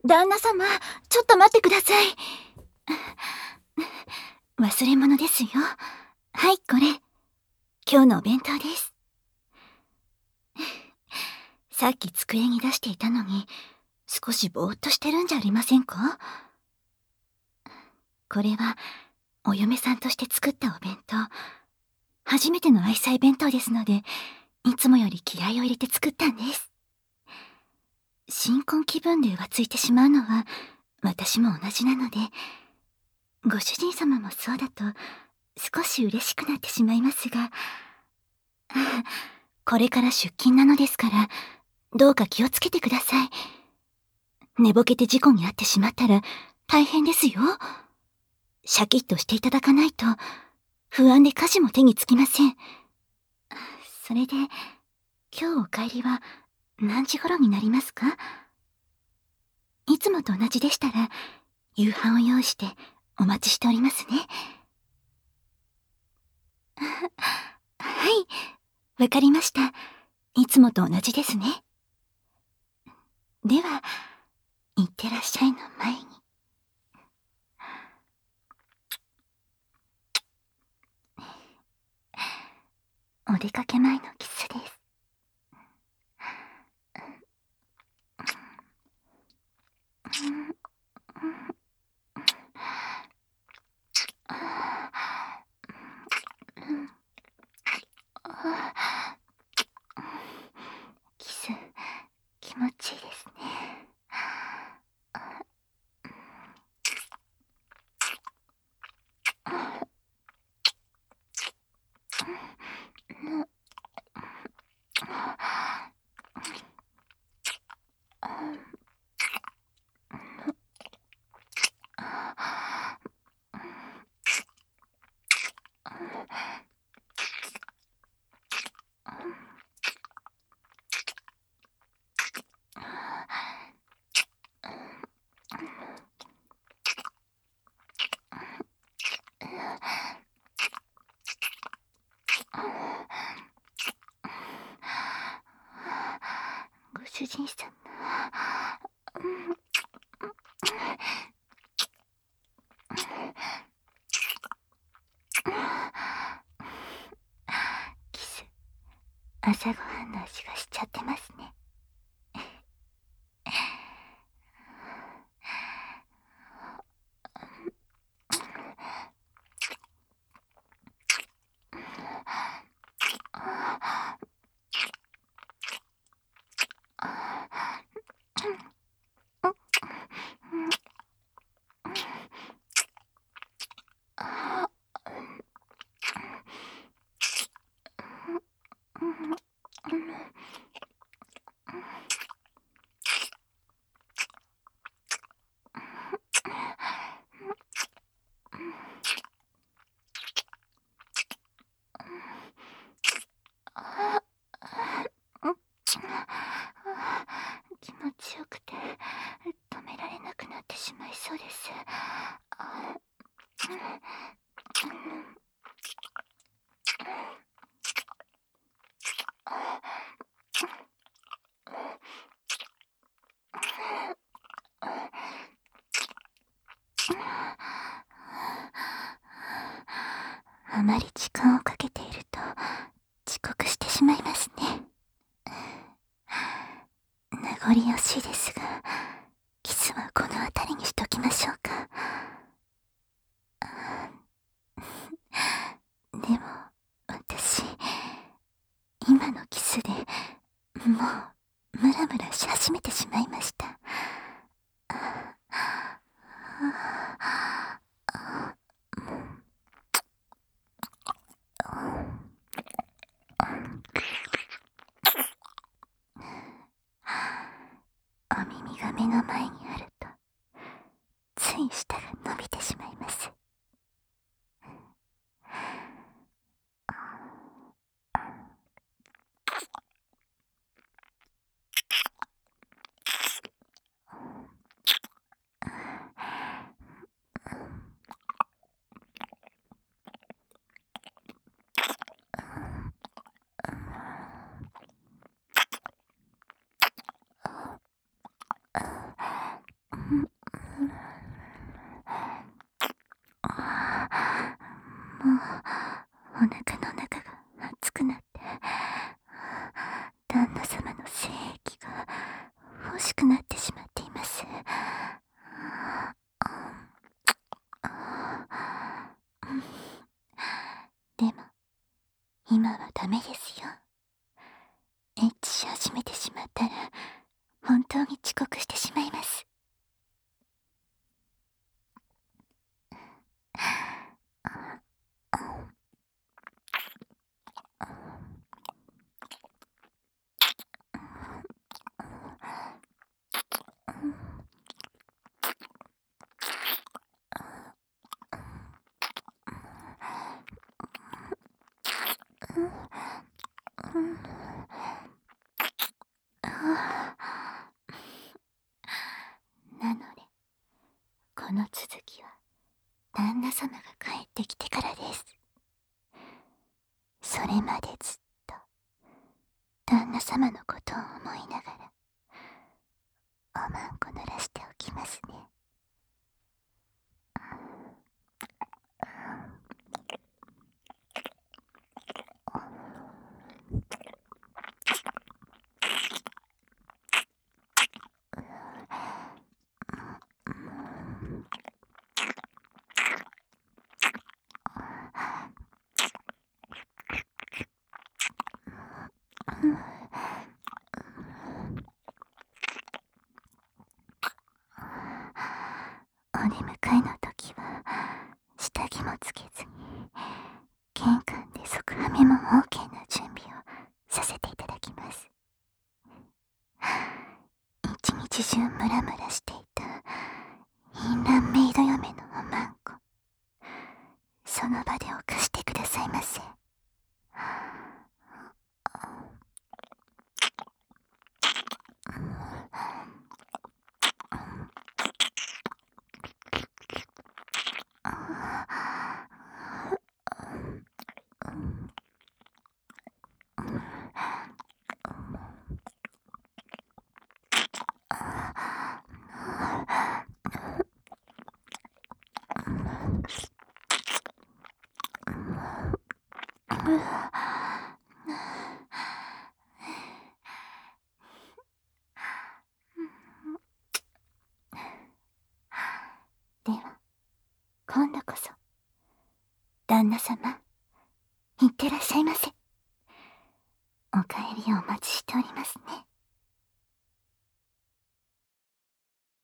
旦那様、ちょっと待ってください。忘れ物ですよ。はい、これ。今日のお弁当です。さっき机に出していたのに、少しぼーっとしてるんじゃありませんか？これは、お嫁さんとして作ったお弁当。初めての愛妻弁当ですので、いつもより気合を入れて作ったんです。新婚気分で浮ついてしまうのは、私も同じなので、ご主人様もそうだと、少し嬉しくなってしまいますが、これから出勤なのですから、どうか気をつけてください。寝ぼけて事故に遭ってしまったら大変ですよ。シャキッとしていただかないと、不安で家事も手につきません。それで、今日お帰りは何時頃になりますか？いつもと同じでしたら、夕飯を用意してお待ちしておりますね。はい、わかりました。いつもと同じですね。では、いってらっしゃいの前に。お出かけ前のキスです。キス、気持ちいいですね。ご主人様。キス、朝ごはんの味がしちゃってますね。気持ちよくて止められなくなってしまいそうです。あまり時間をかけていると遅刻してしまいますね。名残惜しいですが、キスはこの辺りにしときましょうか。でも、私、今のキスでもうムラムラし始めてしまいました。お耳が目の前にあると、つい舌が伸びてしまいます。 当に遅刻してしまいます。なので、この続きは旦那様が帰ってきてからです。それまでずっと旦那様のことを思いながらおまんこ濡らしておきますね。お出迎えの時は下着もつけずに玄関で即はめも OK な準備をさせていただきます。一日中ムラムラしていた淫乱メイド嫁のおまんこ、その場で犯してくださいませ。では今度こそ旦那様、いってらっしゃいませ。